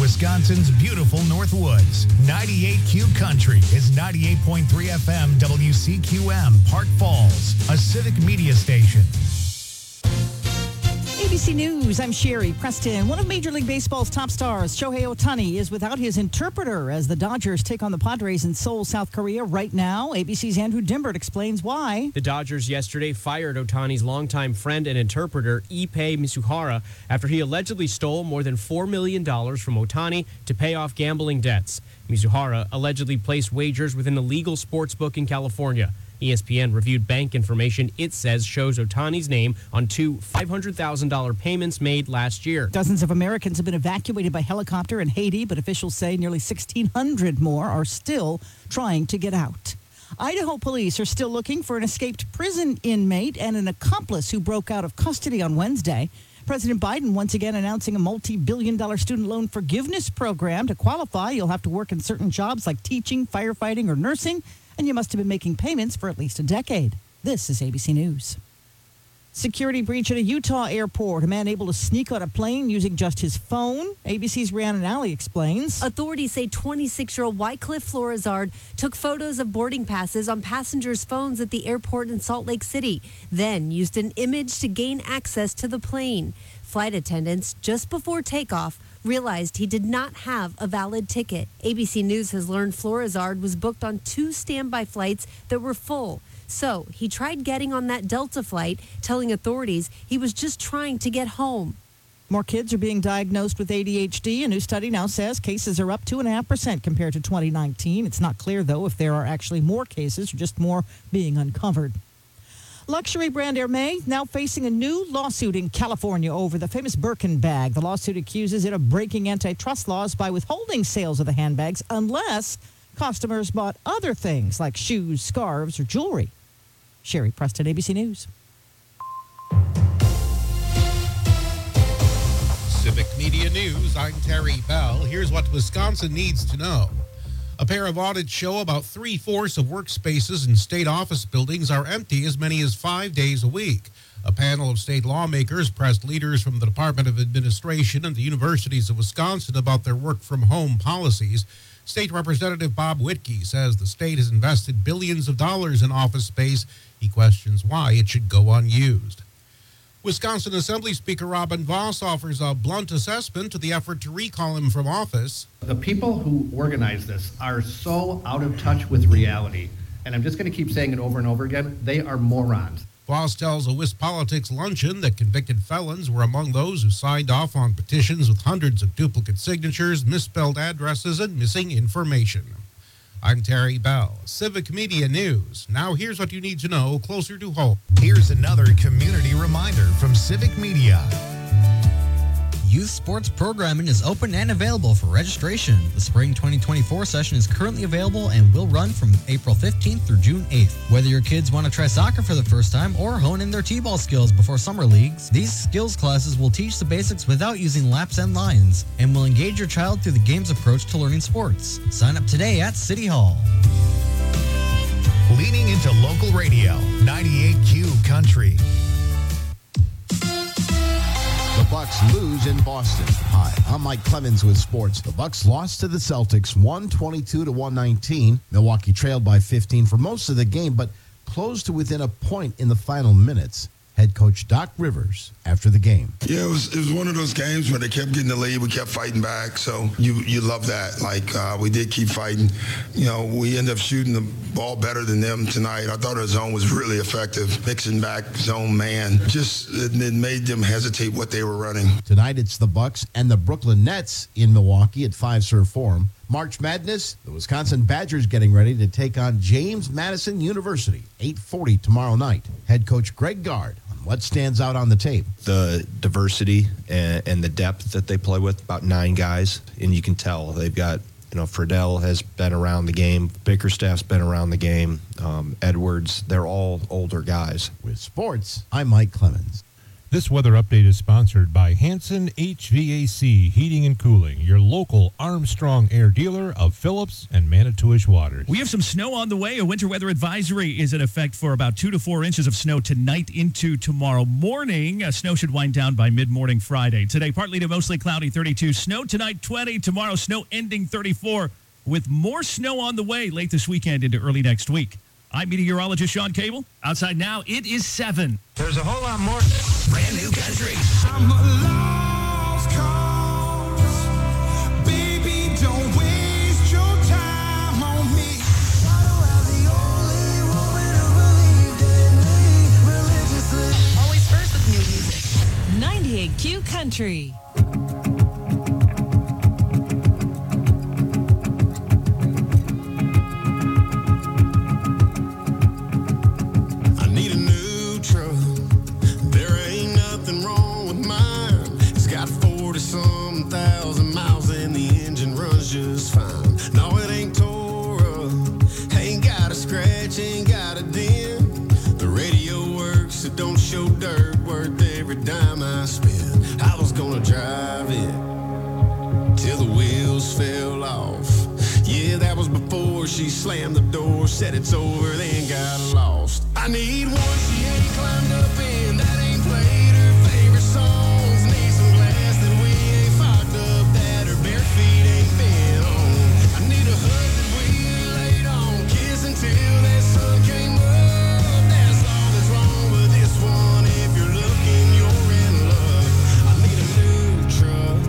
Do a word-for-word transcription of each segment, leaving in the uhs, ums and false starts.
Wisconsin's beautiful Northwoods. ninety-eight Q Country is ninety-eight point three F M W C Q M, Park Falls, a civic media station. A B C News, I'm Sherry Preston. One of Major League Baseball's top stars, Shohei Ohtani, is without his interpreter as the Dodgers take on the Padres in Seoul, South Korea right now. A B C's Andrew Dimbert explains why. The Dodgers yesterday fired Ohtani's longtime friend and interpreter, Ippei Mizuhara, after he allegedly stole more than four million dollars from Ohtani to pay off gambling debts. Mizuhara allegedly placed wagers with an illegal sports book in California. E S P N reviewed bank information it says shows Ohtani's name on two five hundred thousand dollars payments made last year. Dozens of Americans have been evacuated by helicopter in Haiti, but officials say nearly sixteen hundred more are still trying to get out. Idaho police are still looking for an escaped prison inmate and an accomplice who broke out of custody on Wednesday. President Biden once again announcing a multi-billion dollar student loan forgiveness program. To qualify, you'll have to work in certain jobs like teaching, firefighting, or nursing, and you must have been making payments for at least a decade. This is A B C News. Security breach at a Utah airport. A man able to sneak on a plane using just his phone. A B C's Rhiannon Alley explains. Authorities say twenty-six-year-old Wycliffe Florizard took photos of boarding passes on passengers' phones at the airport in Salt Lake City, then used an image to gain access to the plane. Flight attendants, just before takeoff, realized he did not have a valid ticket. A B C News has learned Florizard was booked on two standby flights that were full. So he tried getting on that Delta flight, telling authorities he was just trying to get home. More kids are being diagnosed with A D H D. A new study now says cases are up two point five percent compared to twenty nineteen. It's not clear, though, if there are actually more cases or just more being uncovered. Luxury brand Hermès now facing a new lawsuit in California over the famous Birkin bag. The lawsuit accuses it of breaking antitrust laws by withholding sales of the handbags unless customers bought other things like shoes, scarves, or jewelry. Sherry Preston, A B C News. Civic Media News, I'm Terry Bell. Here's what Wisconsin needs to know. A pair of audits show about three-fourths of workspaces in state office buildings are empty as many as five days a week. A panel of state lawmakers pressed leaders from the Department of Administration and the universities of Wisconsin about their work-from-home policies. State Representative Bob Whitkey says the state has invested billions of dollars in office space. He questions why it should go unused. Wisconsin Assembly Speaker Robin Vos offers a blunt assessment to the effort to recall him from office. The people who organize this are so out of touch with reality, and I'm just going to keep saying it over and over again, they are morons. Vos tells a WisPolitics luncheon that convicted felons were among those who signed off on petitions with hundreds of duplicate signatures, misspelled addresses, and missing information. I'm Terry Bell, Civic Media News. Now here's what you need to know closer to home. Here's another community reminder from Civic Media. Youth sports programming is open and available for registration. The spring twenty twenty-four session is currently available and will run from April fifteenth through June eighth. Whether your kids want to try soccer for the first time or hone in their t-ball skills before summer leagues, these skills classes will teach the basics without using laps and lines and will engage your child through the game's approach to learning sports. Sign up today at City Hall. Leaning into local radio, ninety-eight Q Country. The Bucks lose in Boston. Hi, I'm Mike Clemens with sports. The Bucks lost to the Celtics one twenty-two to one nineteen. Milwaukee trailed by fifteen for most of the game, but closed to within a point in the final minutes. Head coach Doc Rivers after the game. Yeah, it was it was one of those games where they kept getting the lead. We kept fighting back. So you you love that. Like uh, we did keep fighting. You know, we ended up shooting the ball better than them tonight. I thought our zone was really effective. Mixing back zone man. Just it, it made them hesitate what they were running. Tonight it's the Bucks and the Brooklyn Nets in Milwaukee at Fiserv Forum. March Madness, the Wisconsin Badgers getting ready to take on James Madison University, eight forty tomorrow night. Head coach Greg Gard on what stands out on the tape. The diversity and, and the depth that they play with, about nine guys, and you can tell they've got, you know, Friedel has been around the game, Bickerstaff's been around the game, um, Edwards, they're all older guys. With sports, I'm Mike Clemens. This weather update is sponsored by Hanson H V A C Heating and Cooling, your local Armstrong Air dealer of Phillips and Manitowish Waters. We have some snow on the way. A winter weather advisory is in effect for about two to four inches of snow tonight into tomorrow morning. Uh, snow should wind down by mid-morning Friday. Today, partly to mostly cloudy, thirty-two. Snow tonight, twenty. Tomorrow, snow ending thirty-four, with more snow on the way late this weekend into early next week. I'm meteorologist Sean Cable. Outside now, it is seven. There's a whole lot more. Brand new country. I'm a lost cause. Baby, don't waste your time on me. Always first with new music. ninety-eight Q Country. Some thousand miles and the engine runs just fine. No, it ain't tore up, ain't got a scratch, ain't got a dent. The radio works, it don't show dirt, worth every dime I spend. I was gonna drive it till the wheels fell off. Yeah, that was before she slammed the door, said it's over, then got lost. I need one she ain't climbed up in, that ain't played her favorite songs. Need some glass that we ain't fogged up, that her bare feet ain't been on. I need a hood that we ain't laid on, kiss until that sun came up. That's all that's wrong with this one. If you're looking, you're in luck. I need a new truck.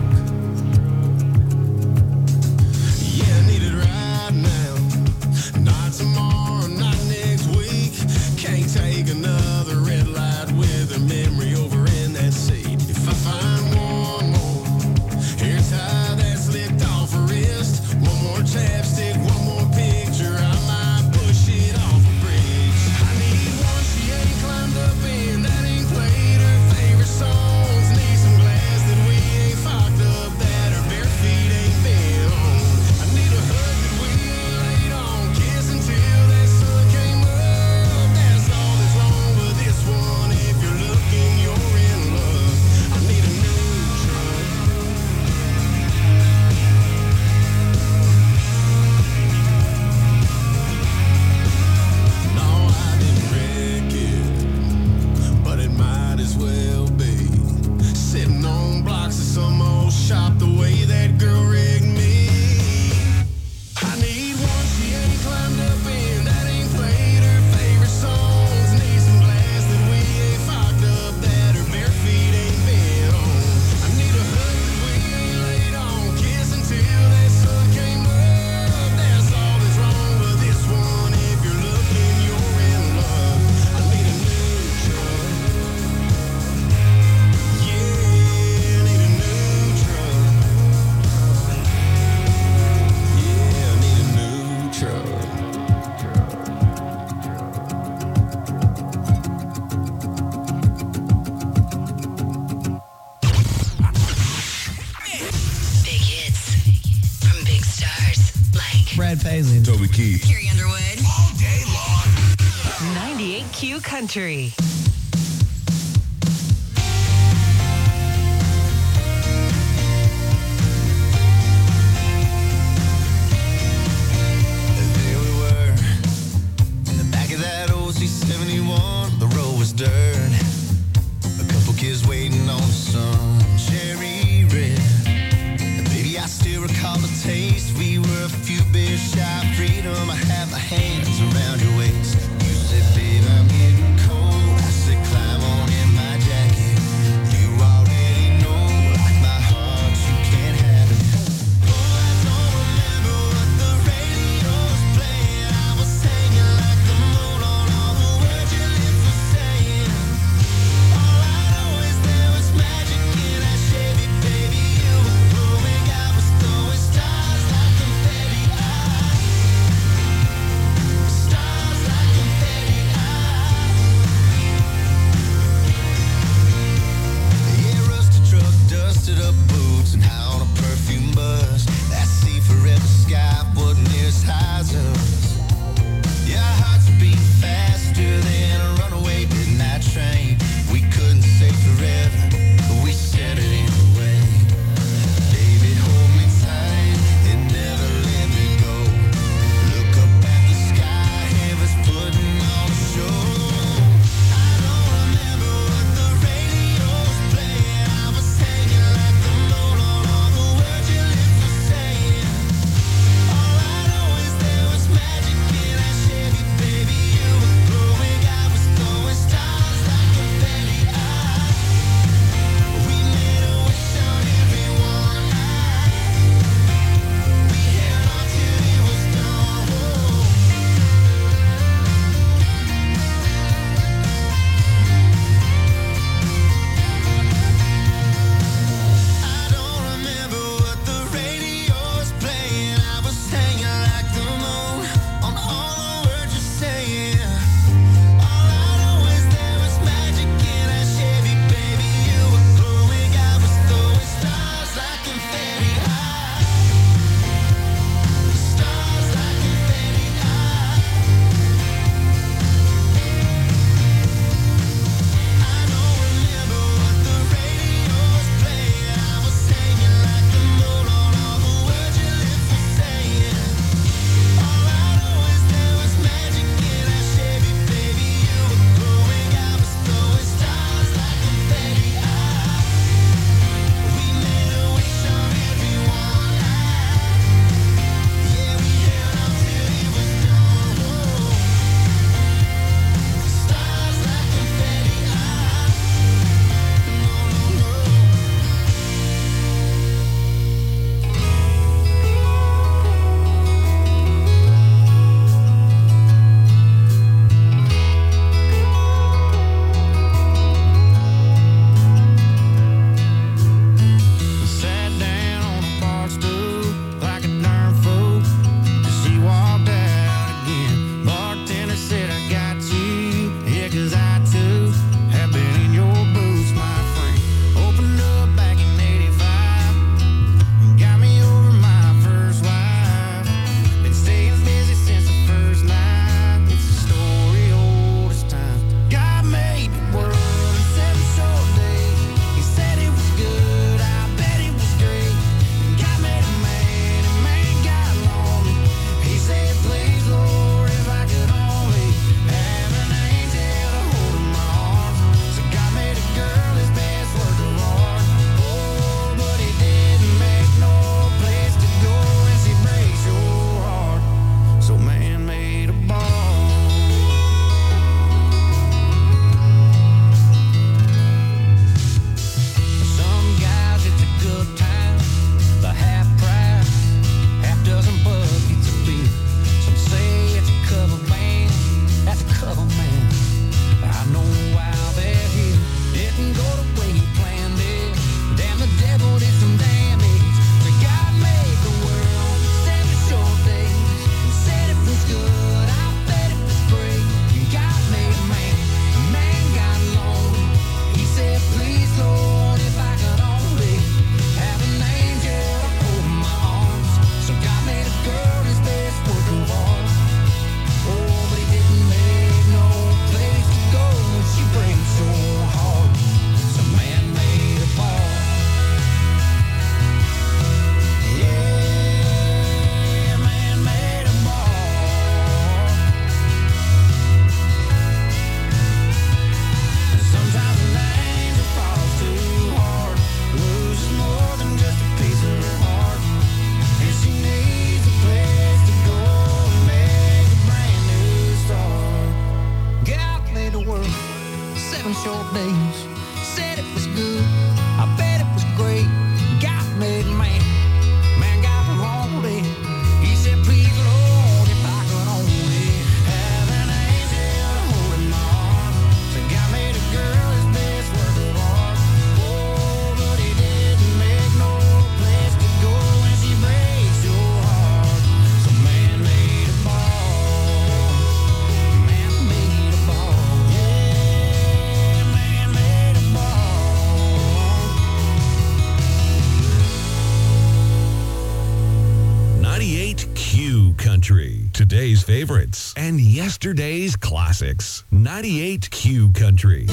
Yeah, I need it right now. Not tomorrow, not next week. Can't take another red light with a memory over in that seat. If I find one more hair tie that's slicked off her wrist, one more chapstick, one more picture, I might push it off a bridge. I need one she ain't climbed up in, that ain't played her favorite songs. Need some glass that we ain't fogged up, that her bare feet ain't been on. I need a hood that we ain't laid on, kiss until that sun came up. That's all that's wrong with this one. If you're looking, you're in luck. I need a new truck. No, I didn't wreck it, but it might as well be. Sitting on blocks of some old shop the way that girl rigged me. I need one she ain't climbed up in, that ain't played her favorite songs. Need some glass that we ain't fogged up, that her bare feet ain't been on. I need a hood that we ain't laid on, kiss until that sun came up. That's all that's wrong with this one. If you're looking, you're in luck. I need a new truck. Yeah, I need a new truck. Yeah, I need a new truck. Big hits from big stars like Brad Paisley, Toby Keith. Carrie Underwood. All day long. ninety-eight Q Country. There we were, in the back of that old C seventy-one. The road was dirt, a couple kids waiting on the sun, cherry red. And baby, I still recall the taste. We were a few beers shy of freedom. I had my hands around your waist. You said, babe, I'm getting cold. I Country. Today's favorites and yesterday's classics. ninety-eight Q Country.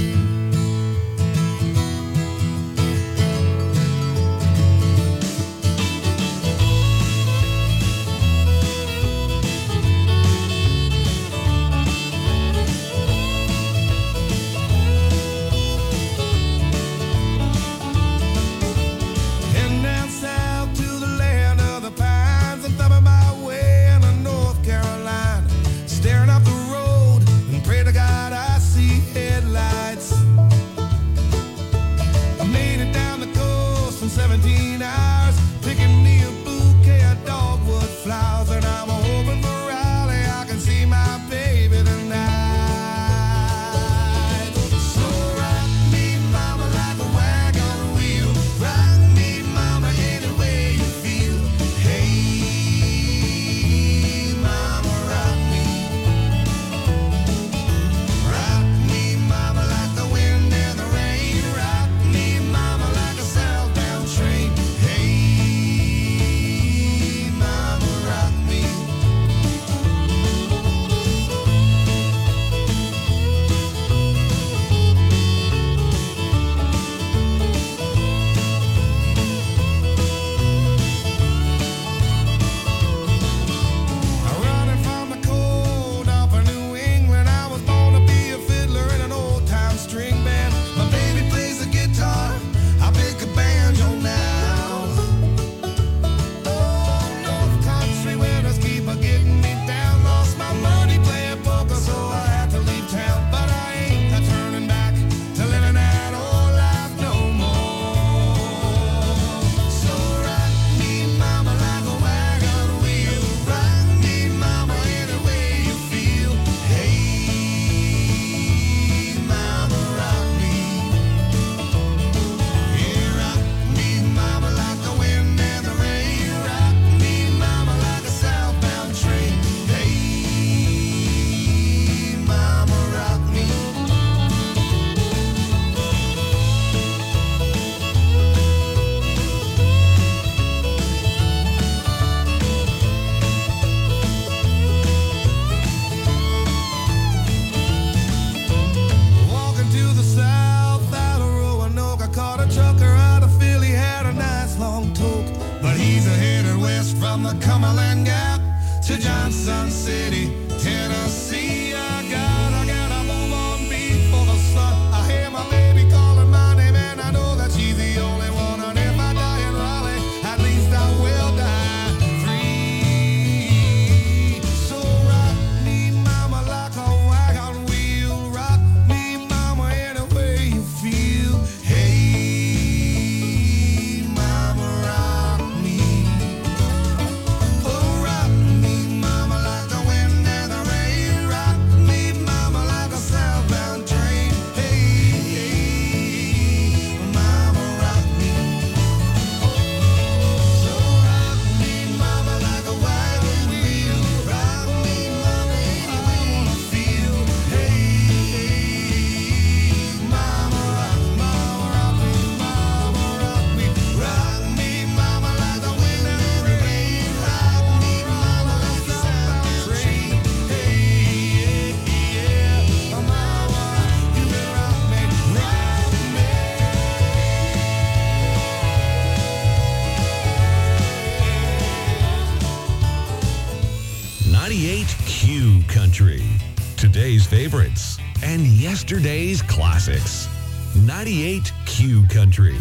ninety-eight Q Country. Today's favorites and yesterday's classics. ninety-eight Q Country.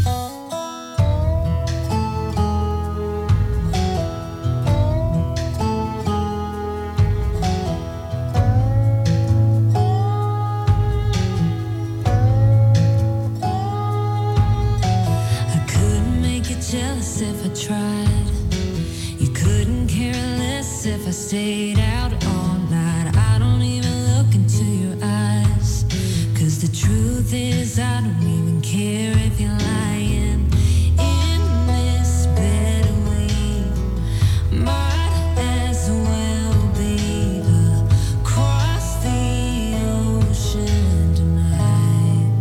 Jealous if I tried. You couldn't care less if I stayed out all night. I don't even look into your eyes, 'cause the truth is I don't even care if you're lying. In this bed we might as well be across the ocean tonight.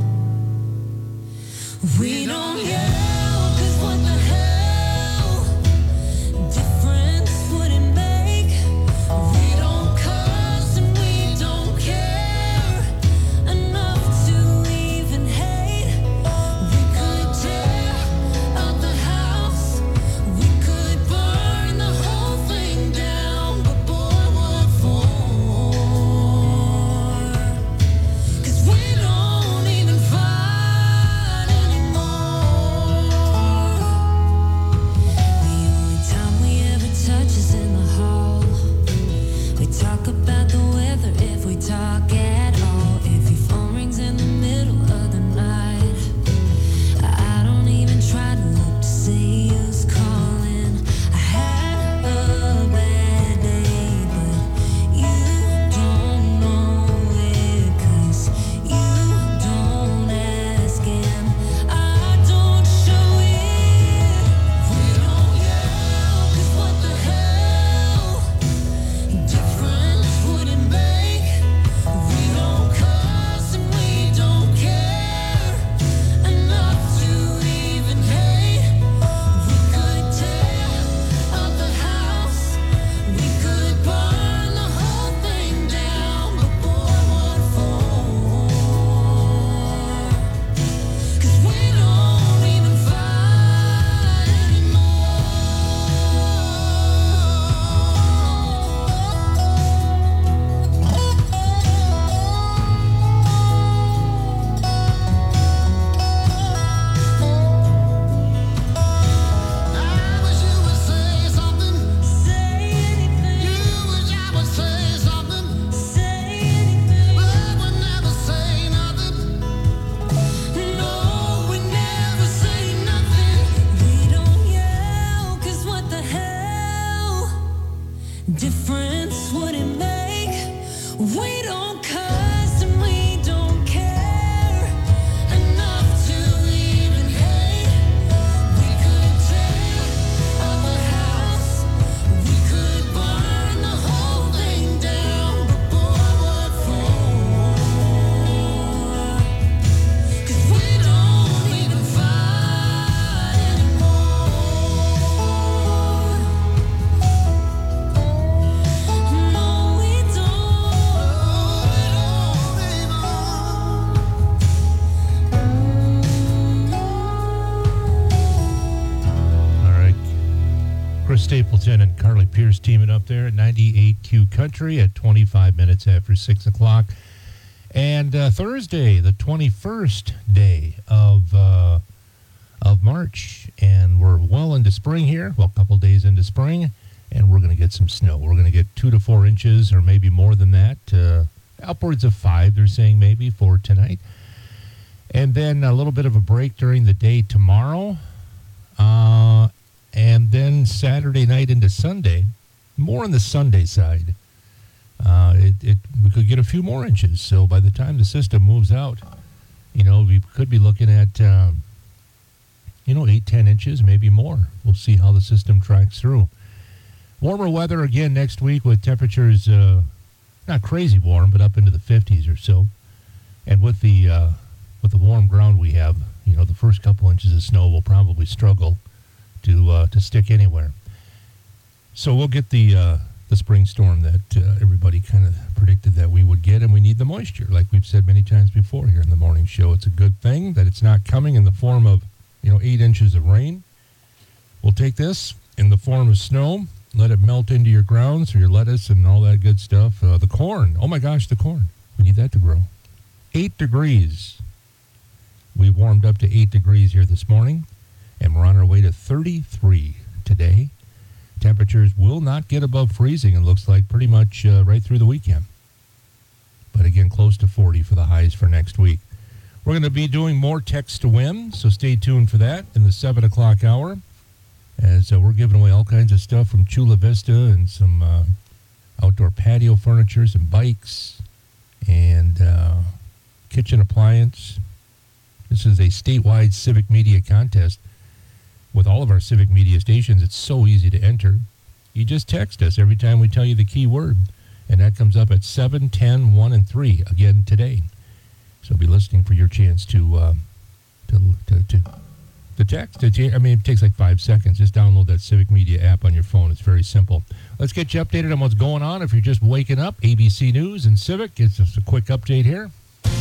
We don't yell. What the hell difference would it make? Laura Stapleton and Carly Pierce teaming up there at ninety-eight Q Country at twenty-five minutes after six o'clock. And uh, Thursday, the twenty-first day of uh, of March, and we're well into spring here, well, a couple days into spring, and we're going to get some snow. We're going to get two to four inches or maybe more than that, uh, upwards of five, they're saying maybe, for tonight. And then a little bit of a break during the day tomorrow. Uh, and then Saturday night into Sunday, more on the Sunday side, uh, it, it we could get a few more inches. So by the time the system moves out, you know, we could be looking at, um, you know, eight, ten inches, maybe more. We'll see how the system tracks through. Warmer weather again next week with temperatures uh, not crazy warm, but up into the fifties or so. And with the uh, with the warm ground we have, you know, the first couple inches of snow will probably struggle to uh, to stick anywhere. So we'll get the uh, the spring storm that uh, everybody kind of predicted that we would get, and we need the moisture, like we've said many times before here in the morning show. It's a good thing that it's not coming in the form of, you know, eight inches of rain. We'll take this in the form of snow, let it melt into your grounds or your lettuce and all that good stuff. Uh, the corn, oh my gosh, the corn. We need that to grow. Eight degrees. We warmed up to eight degrees here this morning, and we're on our way to thirty-three today. Temperatures will not get above freezing, it looks like, pretty much uh, right through the weekend. But again, close to forty for the highs for next week. We're going to be doing more text to win, so stay tuned for that in the seven o'clock hour, as uh, we're giving away all kinds of stuff from Chula Vista and some uh, outdoor patio furniture, some bikes, and uh, kitchen appliance. This is a statewide civic media contest with all of our civic media stations. It's so easy to enter. You just text us every time we tell you the key word, and that comes up at seven, ten, one, and three again today. So be listening for your chance to uh, to, to, to the text. I mean, it takes like five seconds. Just download that Civic Media app on your phone. It's very simple. Let's get you updated on what's going on. If you're just waking up, A B C News and Civic. It's just a quick update here.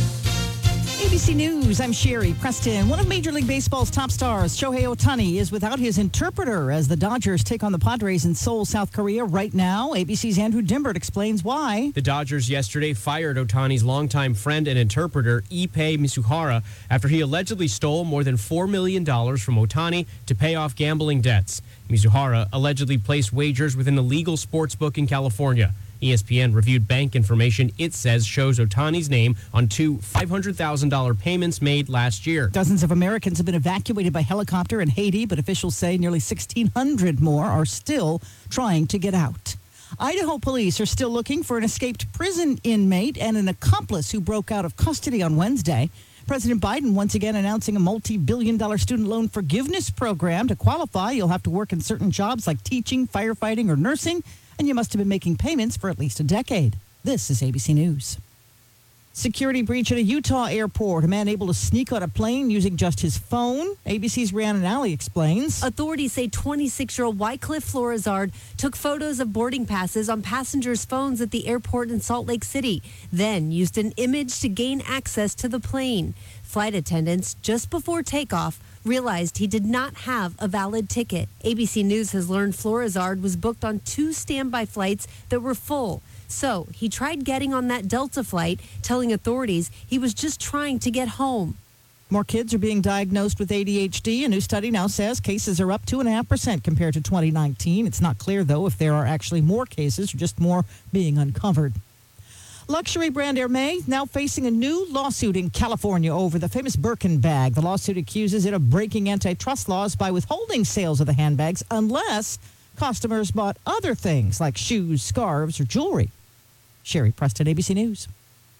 A B C News, I'm Sherry Preston. One of Major League Baseball's top stars, Shohei Ohtani, is without his interpreter as the Dodgers take on the Padres in Seoul, South Korea right now. A B C's Andrew Dimbert explains why. The Dodgers yesterday fired Ohtani's longtime friend and interpreter, Ippei Misuhara, after he allegedly stole more than four million dollars from Ohtani to pay off gambling debts. Misuhara allegedly placed wagers with an illegal sports book in California. E S P N reviewed bank information it says shows Ohtani's name on two five hundred thousand dollars payments made last year. Dozens of Americans have been evacuated by helicopter in Haiti, but officials say nearly sixteen hundred more are still trying to get out. Idaho police are still looking for an escaped prison inmate and an accomplice who broke out of custody on Wednesday. President Biden once again announcing a multi-billion dollar student loan forgiveness program. To qualify, you'll have to work in certain jobs like teaching, firefighting, or nursing, and you must have been making payments for at least a decade. This is A B C News. Security breach at a Utah airport. A man able to sneak on a plane using just his phone. A B C's Rhiannon Alley explains. Authorities say twenty-six-year-old Wycliffe Florizard took photos of boarding passes on passengers' phones at the airport in Salt Lake City, then used an image to gain access to the plane. Flight attendants, just before takeoff, realized he did not have a valid ticket. A B C News has learned Florizard was booked on two standby flights that were full. So he tried getting on that Delta flight, telling authorities he was just trying to get home. More kids are being diagnosed with A D H D. A new study now says cases are up two point five percent compared to twenty nineteen. It's not clear, though, if there are actually more cases or just more being uncovered. Luxury brand Hermès now facing a new lawsuit in California over the famous Birkin bag. The lawsuit accuses it of breaking antitrust laws by withholding sales of the handbags unless customers bought other things like shoes, scarves, or jewelry. Sherry Preston, A B C News.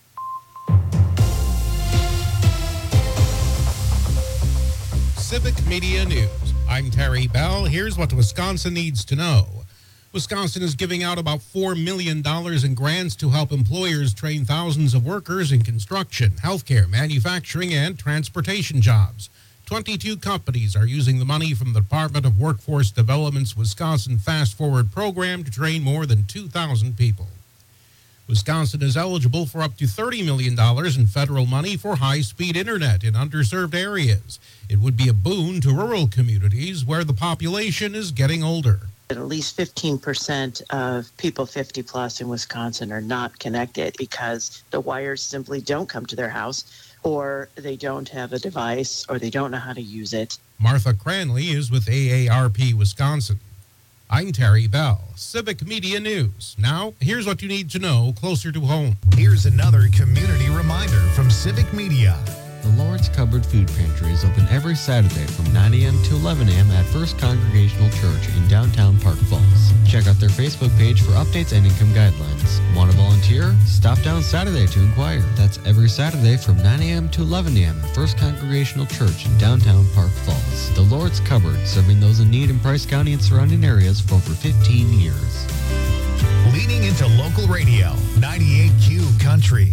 Civic Media News. I'm Terry Bell. Here's what Wisconsin needs to know. Wisconsin is giving out about four million dollars in grants to help employers train thousands of workers in construction, healthcare, manufacturing, and transportation jobs. twenty-two companies are using the money from the Department of Workforce Development's Wisconsin Fast Forward program to train more than two thousand people. Wisconsin is eligible for up to thirty million dollars in federal money for high-speed internet in underserved areas. It would be a boon to rural communities where the population is getting older. At least fifteen percent of people fifty plus in Wisconsin are not connected because the wires simply don't come to their house, or they don't have a device, or they don't know how to use it. Martha Cranley is with A A R P Wisconsin. I'm Terry Bell, Civic Media News. Now, here's what you need to know closer to home. Here's another community reminder from Civic Media. The Lord's Cupboard Food Pantry is open every Saturday from nine a.m. to eleven a.m. at First Congregational Church in downtown Park Falls. Check out their Facebook page for updates and income guidelines. Want to volunteer? Stop down Saturday to inquire. That's every Saturday from nine a.m. to eleven a.m. at First Congregational Church in downtown Park Falls. The Lord's Cupboard, serving those in need in Price County and surrounding areas for over fifteen years. Leading into local radio, ninety-eight Q Country.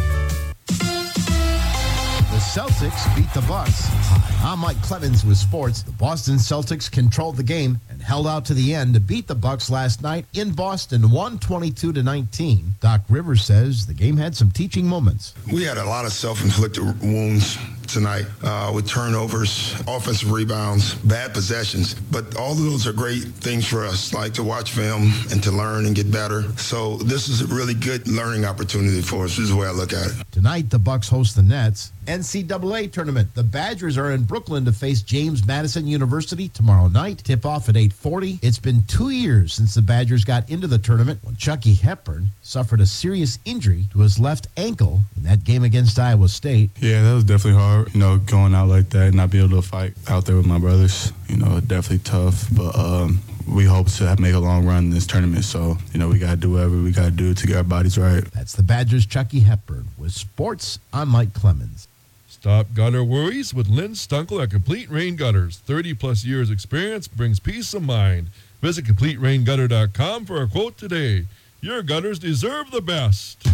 The Celtics beat the Bucks. Hi, I'm Mike Clemens with sports. The Boston Celtics controlled the game and held out to the end to beat the Bucks last night in Boston, one twenty-two to nineteen. Doc Rivers says the game had some teaching moments. We had a lot of self-inflicted wounds tonight uh, with turnovers, offensive rebounds, bad possessions. But all of those are great things for us, like to watch film and to learn and get better. So this is a really good learning opportunity for us. This is the way I look at it. Tonight, the Bucks host the Nets. N C double A tournament. The Badgers are in Brooklyn to face James Madison University tomorrow night. Tip off at eight forty. It's been two years since the Badgers got into the tournament when Chucky Hepburn suffered a serious injury to his left ankle in that game against Iowa State. Yeah, that was definitely hard, you know, going out like that and not be able to fight out there with my brothers. You know, definitely tough, but um, we hope to make a long run in this tournament. So, you know, we got to do whatever we got to do to get our bodies right. That's the Badgers' Chucky Hepburn. With sports, I'm Mike Clemens. Stop gutter worries with Lynn Stunkel at Complete Rain Gutters. thirty plus years experience brings peace of mind. Visit complete rain gutter dot com for a quote today. Your gutters deserve the best.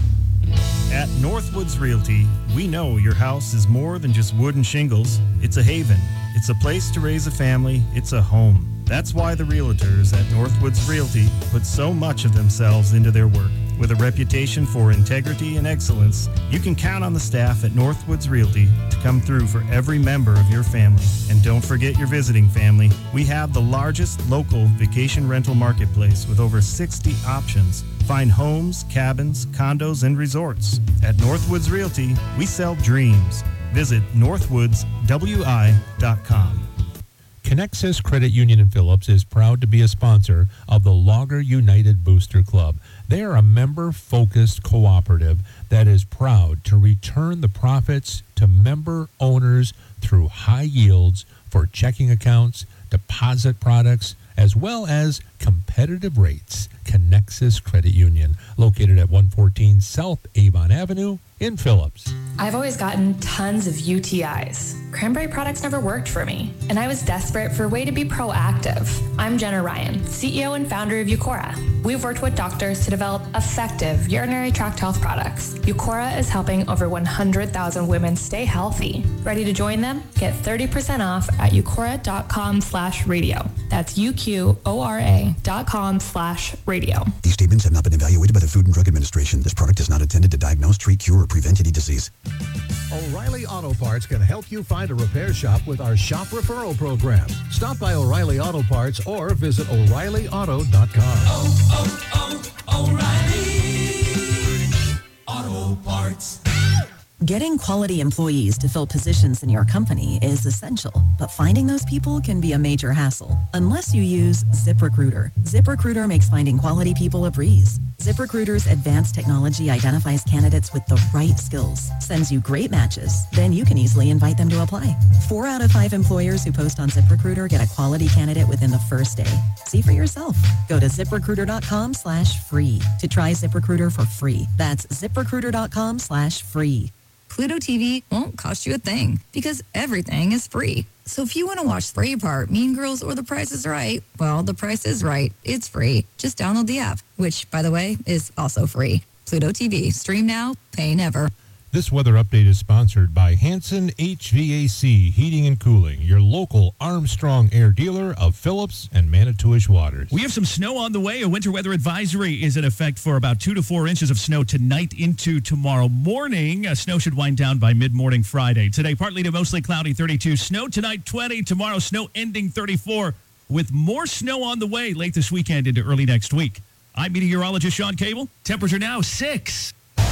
At Northwoods Realty, we know your house is more than just wood and shingles. It's a haven. It's a place to raise a family. It's a home. That's why the realtors at Northwoods Realty put so much of themselves into their work. With a reputation for integrity and excellence, you can count on the staff at Northwoods Realty to come through for every member of your family. And don't forget your visiting family. We have the largest local vacation rental marketplace with over sixty options. Find homes, cabins, condos, and resorts. At Northwoods Realty, we sell dreams. Visit northwoods w i dot com. Connexus Credit Union in Phillips is proud to be a sponsor of the Logger United Booster Club. They are a member-focused cooperative that is proud to return the profits to member owners through high yields for checking accounts, deposit products, as well as competitive rates. Connexus Credit Union, located at one fourteen South Avon Avenue in Phillips. I've always gotten tons of U T Is. Cranberry products never worked for me, and I was desperate for a way to be proactive. I'm Jenna Ryan, C E O and founder of Eucora. We've worked with doctors to develop effective urinary tract health products. Eucora is helping over one hundred thousand women stay healthy. Ready to join them? Get thirty percent off at eucora dot com slash radio. That's U Q O R A dot com slash radio. These statements have not been evaluated by the Food and Drug Administration. This product is not intended to diagnose, treat, cure, or prevent any disease. O'Reilly Auto Parts can help you find a repair shop with our shop referral program. Stop by O'Reilly Auto Parts or visit o'reilly auto dot com. Oh, oh, oh, O'Reilly Auto Parts. Getting quality employees to fill positions in your company is essential, but finding those people can be a major hassle unless you use ZipRecruiter. ZipRecruiter makes finding quality people a breeze. ZipRecruiter's advanced technology identifies candidates with the right skills, sends you great matches, then you can easily invite them to apply. Four out of five employers who post on ZipRecruiter get a quality candidate within the first day. See for yourself. Go to ziprecruiter dot com slash free to try ZipRecruiter for free. That's ziprecruiter dot com slash free. Pluto T V won't cost you a thing because everything is free. So if you want to watch Braveheart, Mean Girls, or The Price is Right, well, The Price is Right. It's free. Just download the app, which, by the way, is also free. Pluto T V. Stream now, pay never. This weather update is sponsored by Hanson H V A C Heating and Cooling, your local Armstrong Air dealer of Phillips and Manitowish Waters. We have some snow on the way. A winter weather advisory is in effect for about two to four inches of snow tonight into tomorrow morning. Uh, snow should wind down by mid-morning Friday. Today, partly to mostly cloudy, thirty-two. Snow tonight, twenty. Tomorrow, snow ending, thirty-four. with more snow on the way late this weekend into early next week. I'm meteorologist Sean Cable. Temperature now six.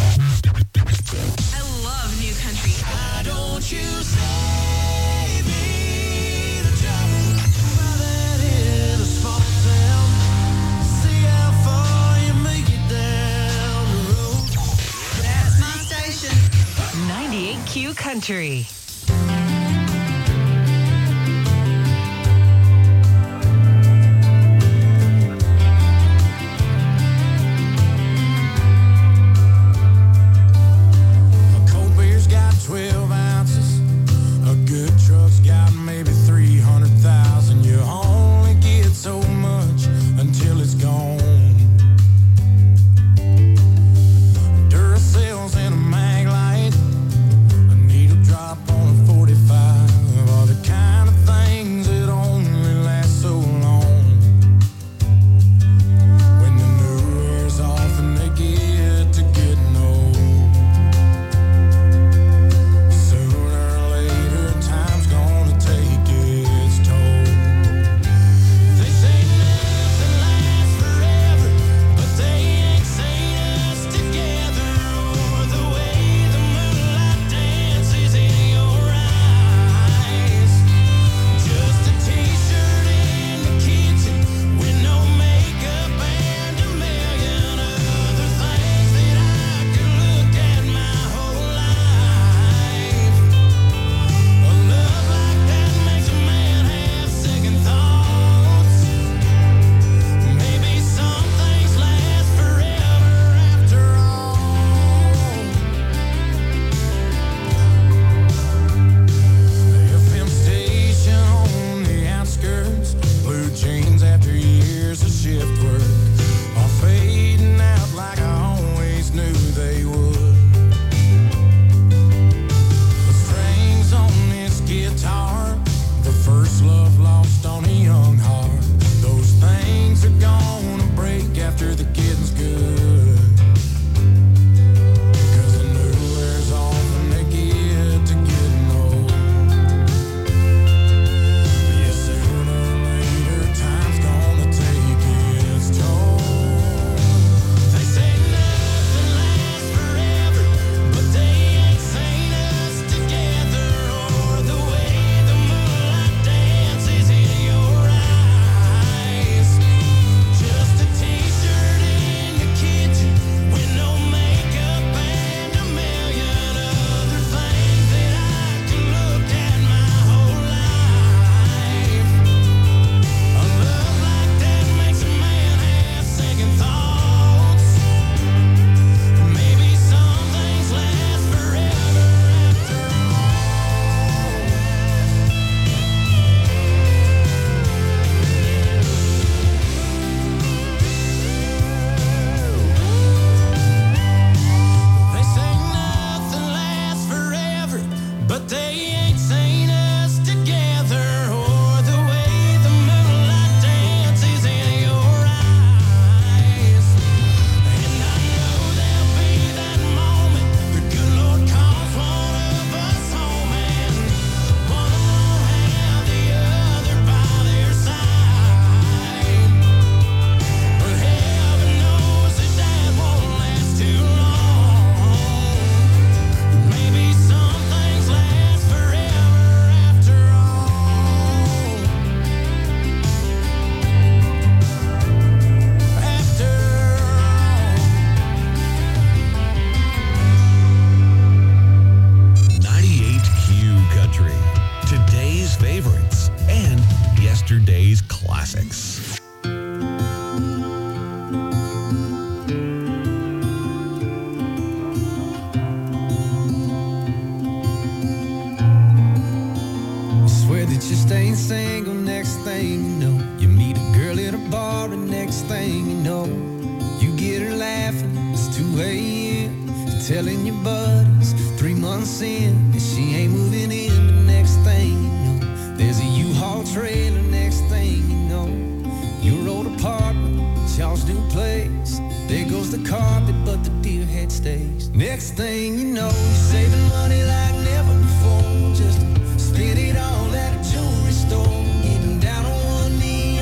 I love new country. Why don't you save me the trouble? Rather in a small town. See how far you make it down the road. That's my station. ninety-eight Q Country. twelve ounces. A good truck's got maybe three hundred thousand. You only get so much until it's gone. Duracells and a mag light, a needle drop on a forty-five are the kind of things that only last so long. When the new wears off and they get to getting old, telling your buddies three months in and she ain't moving in. The next thing you know, there's a U-Haul trailer. Next thing you know, your old apartment, y'all's new place. There goes the carpet, but the deer head stays. Next thing you know, you're saving money like never before. Just spend it all at a jewelry store, getting down on one knee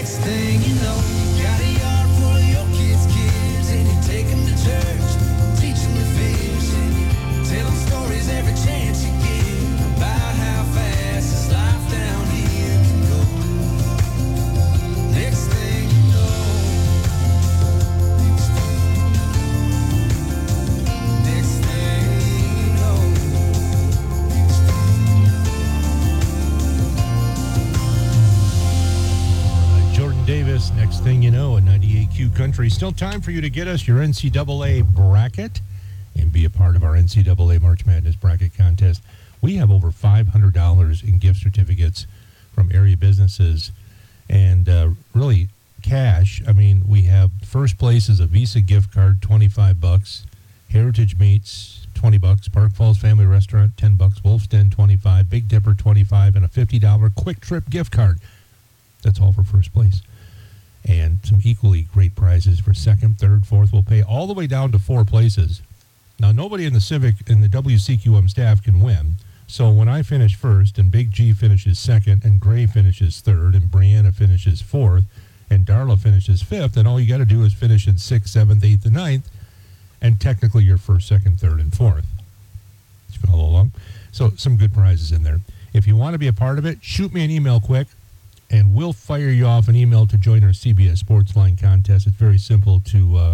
Next thing you know, you got a yard full of your kids' kids, and you take them to church, teach them to fish, and you tell them stories every chance you get about how fast this life down here can go. Next thing you know, next thing you know. Jordan Davis, next thing you know, at ninety-eight Q Country. Still time for you to get us your N C double A bracket and be a part of our N C double A March Madness bracket contest. We have over five hundred dollars in gift certificates from area businesses and uh, really cash. I mean, we have first place is a Visa gift card, twenty-five bucks. Heritage Meats, twenty bucks. Park Falls Family Restaurant, ten bucks. Wolf's Den, twenty-five. Big Dipper, twenty-five. And a fifty dollars Quick Trip gift card. That's all for first place. And some equally great prizes for second, third, fourth. We'll pay all the way down to four places. Now, nobody in the Civic and the W C Q M staff can win. So when I finish first and Big G finishes second and Gray finishes third and Brianna finishes fourth and Darla finishes fifth, then all you got to do is finish in sixth, seventh, eighth, and ninth, and technically you're first, second, third, and fourth. Let's follow along. So some good prizes in there. If you want to be a part of it, shoot me an email quick, and we'll fire you off an email to join our C B S Sports Line contest. It's very simple to uh,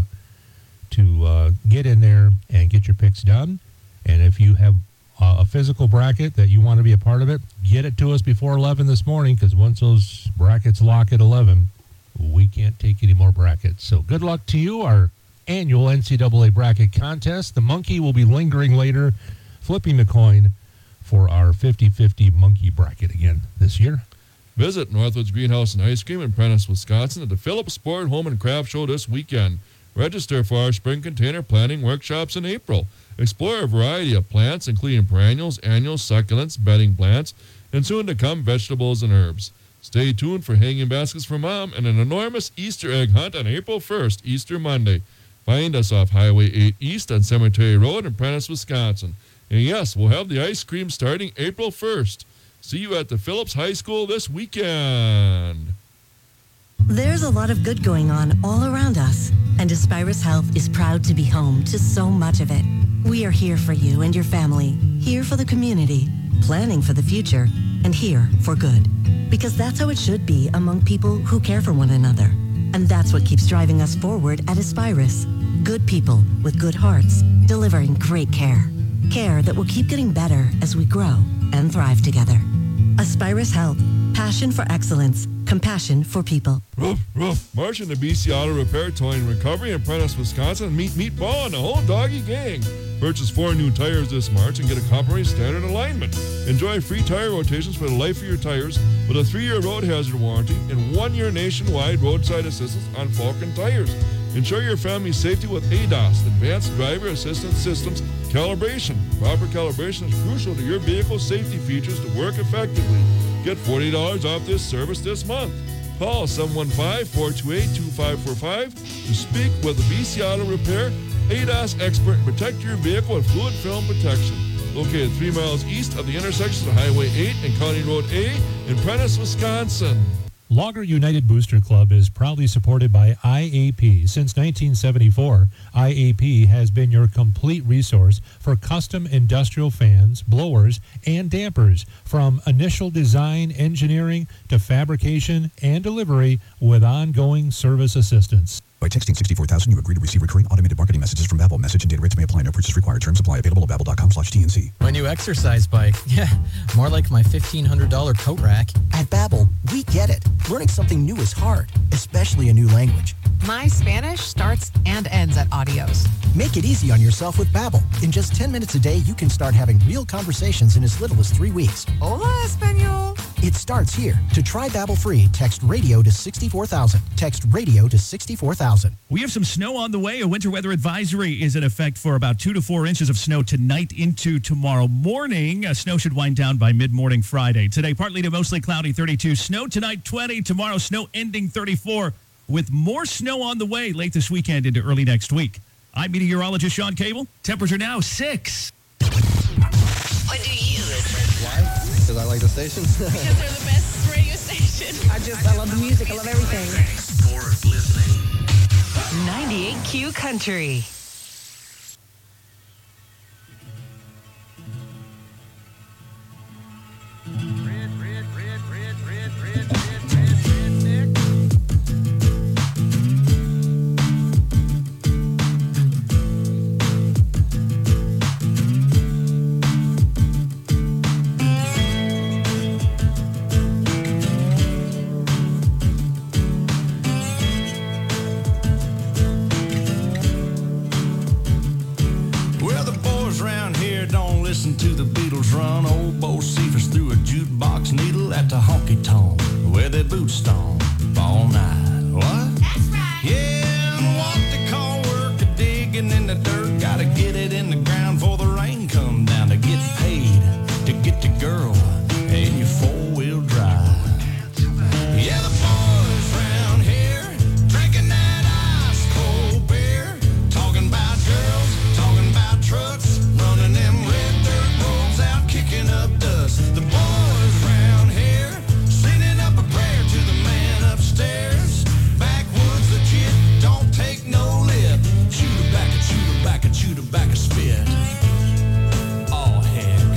to uh, get in there and get your picks done. And if you have uh, a physical bracket that you want to be a part of it, get it to us before eleven this morning, because once those brackets lock at eleven, we can't take any more brackets. So good luck to you, our annual N C double A bracket contest. The monkey will be lingering later, flipping the coin for our fifty-fifty monkey bracket again this year. Visit Northwoods Greenhouse and Ice Cream in Prentice, Wisconsin at the Phillips Sport Home and Craft Show this weekend. Register for our spring container planting workshops in April. Explore a variety of plants, including perennials, annuals, succulents, bedding plants, and soon-to-come vegetables and herbs. Stay tuned for hanging baskets for Mom and an enormous Easter egg hunt on April first, Easter Monday. Find us off Highway eight East on Cemetery Road in Prentice, Wisconsin. And yes, we'll have the ice cream starting April first. See you at the Phillips High School this weekend. There's a lot of good going on all around us, and Aspirus Health is proud to be home to so much of it. We are here for you and your family, here for the community, planning for the future, and here for good. Because that's how it should be among people who care for one another. And that's what keeps driving us forward at Aspirus. Good people with good hearts, delivering great care. Care that will keep getting better as we grow and thrive together. Aspirus Health. Passion for excellence. Compassion for people. Ruff, ruff. March into B C Auto Repair, Towing and Recovery in Prentice, Wisconsin, and meet Meatball and the whole doggy gang. Purchase four new tires this March and get a comprehensive standard alignment. Enjoy free tire rotations for the life of your tires with a three-year road hazard warranty and one-year nationwide roadside assistance on Falcon tires. Ensure your family's safety with A D A S, Advanced Driver Assistance Systems calibration. Proper calibration is crucial to your vehicle's safety features to work effectively. Get forty dollars off this service this month. Call seven one five, four two eight, two five four five to speak with the B C Auto Repair A D A S expert and protect your vehicle with fluid film protection. Located three miles east of the intersection of Highway eight and County Road A in Prentice, Wisconsin. Logger United Booster Club is proudly supported by I A P. Since nineteen seventy-four, I A P has been your complete resource for custom industrial fans, blowers, and dampers, from initial design, engineering, to fabrication and delivery with ongoing service assistance. By texting sixty-four thousand, you agree to receive recurring automated marketing messages from Babbel. Message and data rates may apply. No purchase required. Terms apply. Available at babbel.com slash TNC. My new exercise bike. Yeah, more like my fifteen hundred dollars coat rack. At Babbel, we get it. Learning something new is hard, especially a new language. My Spanish starts and ends at Adios. Make it easy on yourself with Babbel. In just ten minutes a day, you can start having real conversations in as little as three weeks. Hola, Espanol. It starts here. To try Babbel free, text radio to sixty-four thousand. Text radio to sixty-four thousand. We have some snow on the way. A winter weather advisory is in effect for about two to four inches of snow tonight into tomorrow morning. Uh, snow should wind down by mid-morning Friday. Today, partly to mostly cloudy, thirty-two. Snow tonight, twenty. Tomorrow, snow ending, thirty-four. With more snow on the way late this weekend into early next week. I'm meteorologist Sean Cable. Temperature now six. Why do you listen? Why? Because I like the station. Because they're the best radio station. station. I just, I love the music. I love everything. Thanks for listening. ninety-eight Q Country. Listen to the Beatles run. Old Bo Cephas threw a jukebox needle at the honky tonk where they boot stomp all night. What? That's right. Yeah, and what they call work a digging in the dirt. Gotta get it in the ground before the rain come down to get paid to get the girl in your four-wheel drive. Yeah, the boys round here drinking that ice cold beer, talking about girls, talking about trucks, running them red dirt roads out, kicking up dust. The boys round here sending up a prayer to the man upstairs. Backwoods legit, don't take no lip. Chew tobacco, chew tobacco, chew tobacco, spit. Oh heck.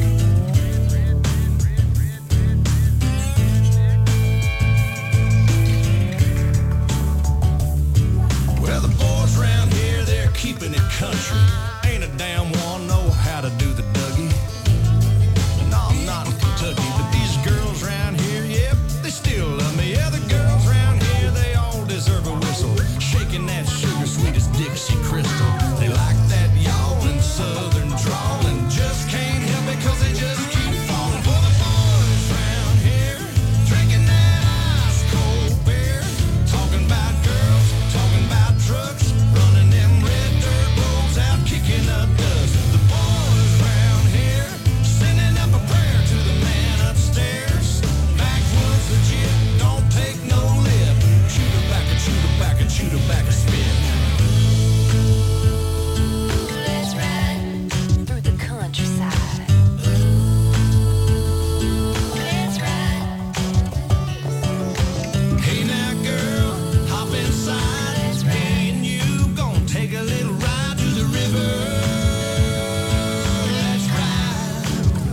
Well, the boys round here, they're keeping it country. Ain't a damn one know how to do the Dougie. No, I'm not in Kentucky, but these girls round here, yep, they still love me. Yeah, the girls round here, they all deserve a whistle. Shaking that sugar sweet as Dixie Crystal. They like that yawling southern drawl and just can't help it cause they just keep falling for the boys round here. Drinking that ice cold beer, talking about girls, talking about trucks, running them red dirt roads out, kicking up dust. The boys round here sending up a prayer to the man upstairs. Backwoods legit, don't take no lip. Chew tobacco, chew tobacco, chew tobacco, spit. Let's ride through the countryside. Let's ride. Hey now girl, hop inside. Me and you gon' take a little ride to the river. Let's ride.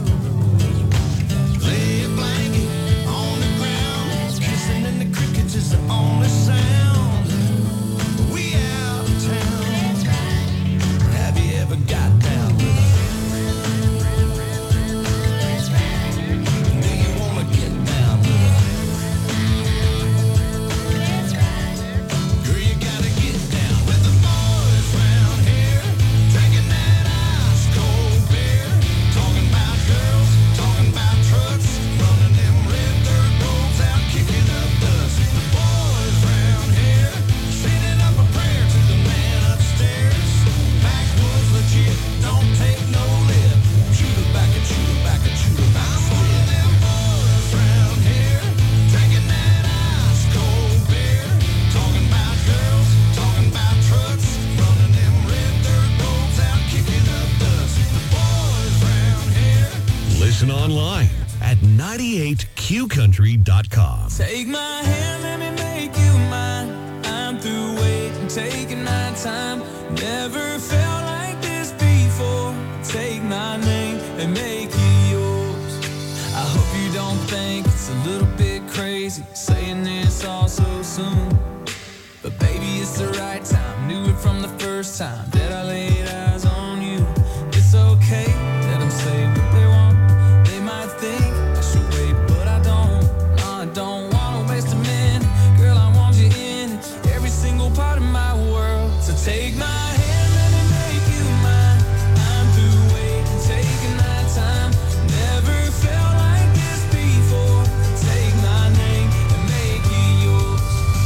Lay a blanket on the ground. Kissing in the crickets is the only sound. We out of town. Have you ever got down with a? Do you wanna get down with a? Girl, you gotta get down with the boys round here, drinking that ice cold beer, talking about girls, talking about trucks, running them red dirt roads out, kicking up dust. The boys round here, sending up a prayer to the man upstairs. Backwoods legit, don't take no lip. Chew tobacco, chew tobacco, chew tobacco. I'm one of them boys round here, drinking that ice cold beer, talking about girls, talking about trucks, running them red dirt roads out, kicking up dust. The boys round here. Listen online at ninety-eight q country dot com. Take my hand, let me make you mine. I'm through waiting, taking my time. Never felt like this before. Take my name and make it yours. I hope you don't think it's a little bit crazy saying this all so soon. But baby, it's the right time. Knew it from the first time that I laid eyes on you. It's okay, let them say what they want. They might think I should wait, but I don't. No, I don't want to waste a minute. Girl, I want you in every single part of my world. So take my hand, let me make you mine. I'm through waiting, taking my time. Never felt like this before. Take my name and make it yours.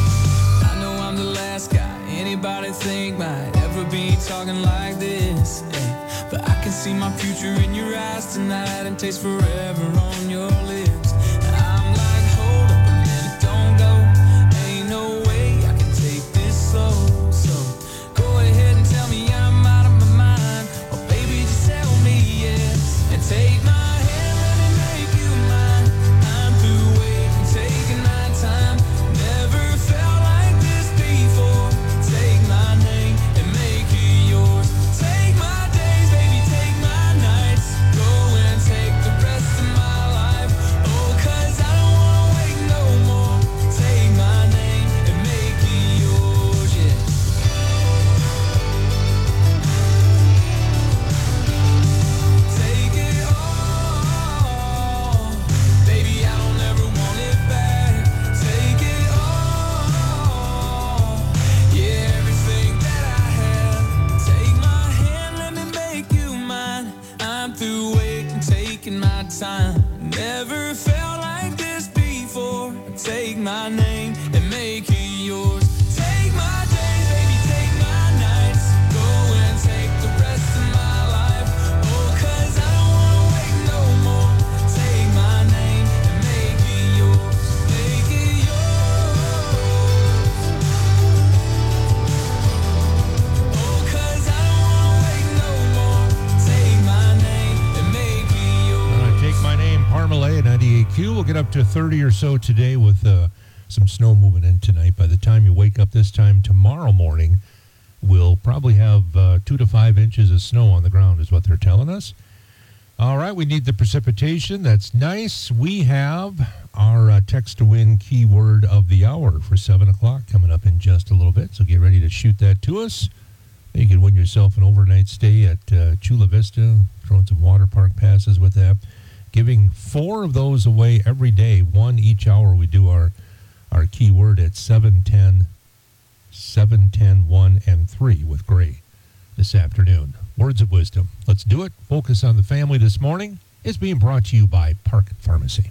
I know I'm the last guy anybody think might ever be talking like this, yeah. But I can see my future in your eyes tonight and taste forever on your lips. I'm like, hold up a minute, don't go. Ain't no way I can take this slow. So go ahead and tell me I'm out of my mind, or baby just tell me yes. And take my hand, let me make you mine. I'm through waiting, taking name and make it yours. Take my days, baby, take my nights. Go and take the rest of my life. Oh, 'cause I don't wanna wait no more. Take my name and make it yours. Make it yours. Oh, 'cause I don't wanna wait no more. Take my name and make it yours. Uh, take my name, Parmalee, ninety-eight Q. We'll get up to thirty or so today with uh, some snow moving in tonight. By the time you wake up this time tomorrow morning, we'll probably have uh, two to five inches of snow on the ground is what they're telling us. All right, we need the precipitation. That's nice. We have our uh, text-to-win keyword of the hour for seven o'clock coming up in just a little bit, so get ready to shoot that to us. You can win yourself an overnight stay at uh, Chula Vista, throwing some water park passes with that. Giving four of those away every day, one each hour. We do our our keyword at seven ten, seven ten, one, and three with Gray this afternoon. Words of wisdom. Let's do it. Focus on the Family this morning is being brought to you by Park Pharmacy.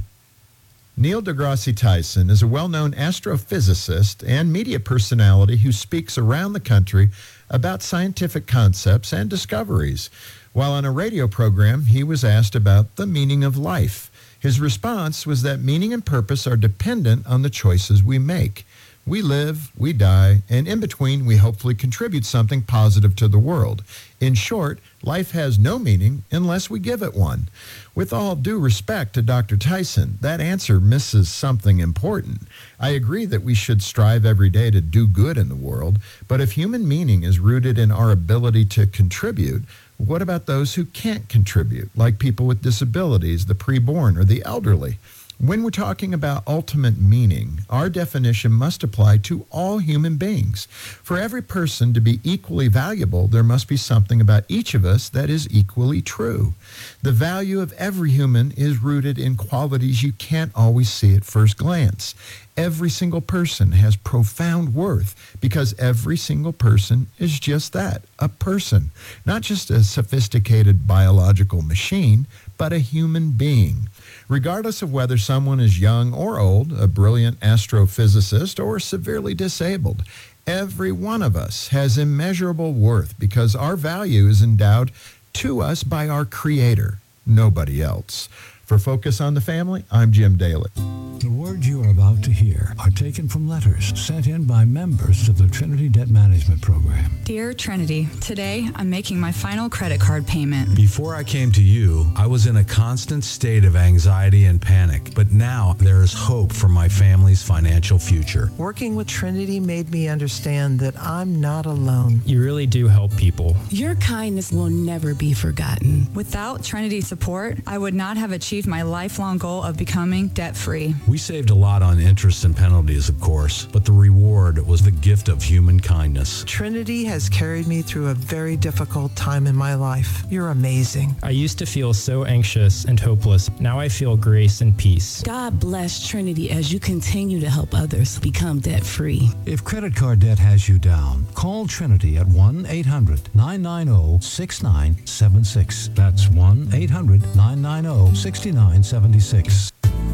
Neil deGrasse Tyson is a well-known astrophysicist and media personality who speaks around the country about scientific concepts and discoveries. While on a radio program, he was asked about the meaning of life. His response was that meaning and purpose are dependent on the choices we make. We live, we die, and in between, we hopefully contribute something positive to the world. In short, life has no meaning unless we give it one. With all due respect to Doctor Tyson, that answer misses something important. I agree that we should strive every day to do good in the world, but if human meaning is rooted in our ability to contribute, what about those who can't contribute, like people with disabilities, the preborn, or the elderly? When we're talking about ultimate meaning, our definition must apply to all human beings. For every person to be equally valuable, there must be something about each of us that is equally true. The value of every human is rooted in qualities you can't always see at first glance. Every single person has profound worth because every single person is just that, a person. Not just a sophisticated biological machine, but a human being. Regardless of whether someone is young or old, a brilliant astrophysicist, or severely disabled, every one of us has immeasurable worth because our value is endowed to us by our Creator, nobody else. For Focus on the Family, I'm Jim Daly. The words you are about to hear are taken from letters sent in by members of the Trinity Debt Management Program. Dear Trinity, today I'm making my final credit card payment. Before I came to you, I was in a constant state of anxiety and panic, but now there is hope for my family's financial future. Working with Trinity made me understand that I'm not alone. You really do help people. Your kindness will never be forgotten. Without Trinity's support, I would not have achieved my lifelong goal of becoming debt-free. We saved a lot on interest and penalties, of course, but the reward was the gift of human kindness. Trinity has carried me through a very difficult time in my life. You're amazing. I used to feel so anxious and hopeless. Now I feel grace and peace. God bless Trinity as you continue to help others become debt-free. If credit card debt has you down, call Trinity at one eight hundred nine nine zero six nine seven six. That's one eight hundred nine nine zero six nine seven six.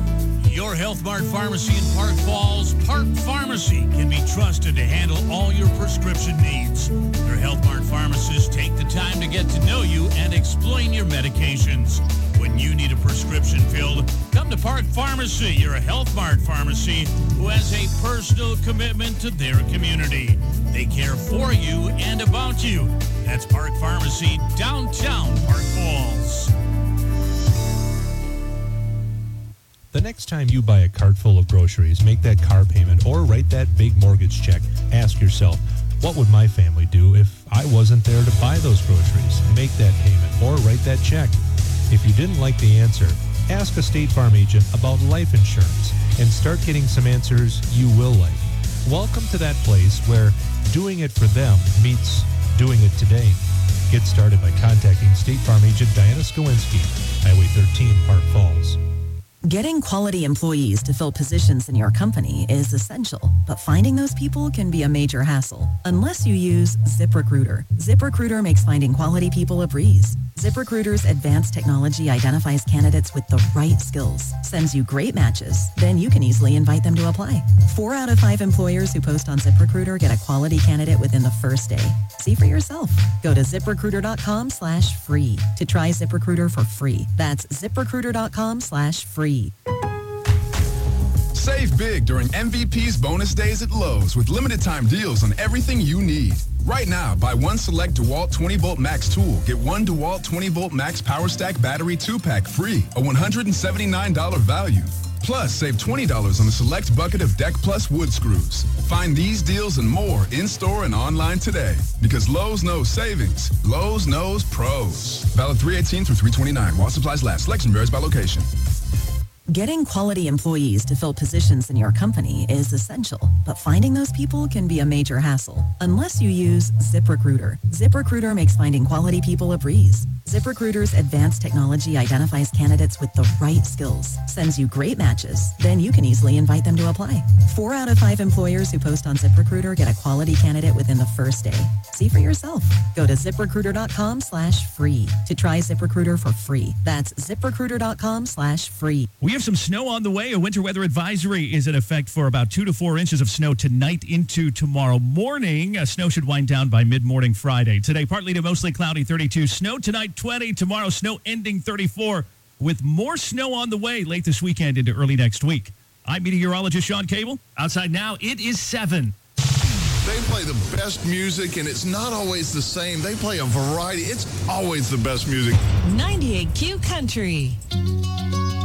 Your Health Mart Pharmacy in Park Falls, Park Pharmacy, can be trusted to handle all your prescription needs. Your Health Mart pharmacists take the time to get to know you and explain your medications. When you need a prescription filled, come to Park Pharmacy, your Health Mart pharmacy, who has a personal commitment to their community. They care for you and about you. That's Park Pharmacy, downtown Park Falls. The next time you buy a cart full of groceries, make that car payment, or write that big mortgage check, ask yourself, what would my family do if I wasn't there to buy those groceries? Make that payment or write that check. If you didn't like the answer, ask a State Farm agent about life insurance and start getting some answers you will like. Welcome to that place where doing it for them meets doing it today. Get started by contacting State Farm agent Diana Skowinski, Highway thirteen, Park Falls. Getting quality employees to fill positions in your company is essential, but finding those people can be a major hassle unless you use ZipRecruiter. ZipRecruiter makes finding quality people a breeze. ZipRecruiter's advanced technology identifies candidates with the right skills, sends you great matches, then you can easily invite them to apply. Four out of five employers who post on ZipRecruiter get a quality candidate within the first day. See for yourself. Go to ZipRecruiter.com slash free to try ZipRecruiter for free. That's ZipRecruiter.com slash free. Save big during M V P's bonus days at Lowe's with limited time deals on everything you need. Right now, buy one select DeWalt twenty volt Max tool. Get one DeWalt twenty volt Max Power Stack battery two pack free, a one hundred seventy-nine dollars value. Plus, save twenty dollars on a select bucket of Deck Plus wood screws. Find these deals and more in-store and online today. Because Lowe's knows savings. Lowe's knows pros. Valid three eighteen through three twenty-nine. While supplies last. Selection varies by location. Getting quality employees to fill positions in your company is essential, but finding those people can be a major hassle unless you use ZipRecruiter. ZipRecruiter makes finding quality people a breeze. ZipRecruiter's advanced technology identifies candidates with the right skills, sends you great matches, then you can easily invite them to apply. Four out of five employers who post on ZipRecruiter get a quality candidate within the first day. See for yourself. Go to ZipRecruiter.com slash free to try ZipRecruiter for free. That's ZipRecruiter.com slash free. We have some snow on the way. A winter weather advisory is in effect for about two to four inches of snow tonight into tomorrow morning. Uh, snow should wind down by mid-morning Friday. Today, partly to mostly cloudy, thirty-two. Snow tonight, twenty. Tomorrow, snow ending, thirty-four. With more snow on the way late this weekend into early next week. I'm meteorologist Sean Cable. Outside now, it is seven. They play the best music, and it's not always the same. They play a variety. It's always the best music. ninety-eight Q Country.